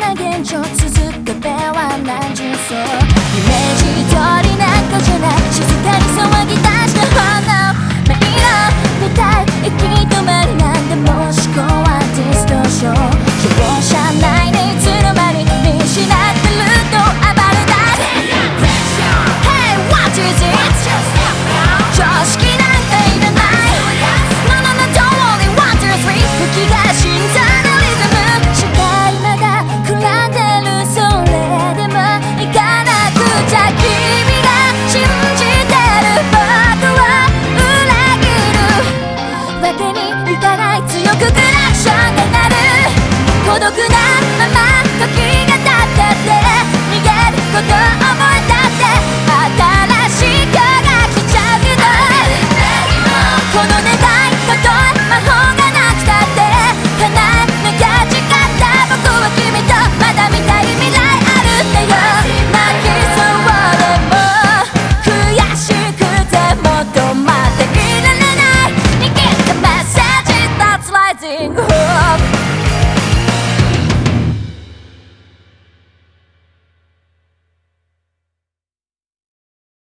な現状続く壁は何重奏イメージ通りなんかじゃない静かに騒ぎ出した炎迷路みたい行き止まりなんでも思考はディストーション希望者内にいつの間に見失ってると暴れ出す Hey what is it 常識なんていらない No no no don't only one two three 吹きが心臓のリズム視界まだ暗んでるそれでも行かなくちゃ君が信じてる僕を裏切るわけにいかない強くクラクションが鳴る孤独なまま時が経ってって逃げること覚えたって新しい今日が来ちゃうけどこの願いたとえ魔法がなくたって叶えなきゃ誓った僕は君とまだ見たい未来あるんだよ泣きそうでも悔しくても止まっていられない握ったメッセージ That's rising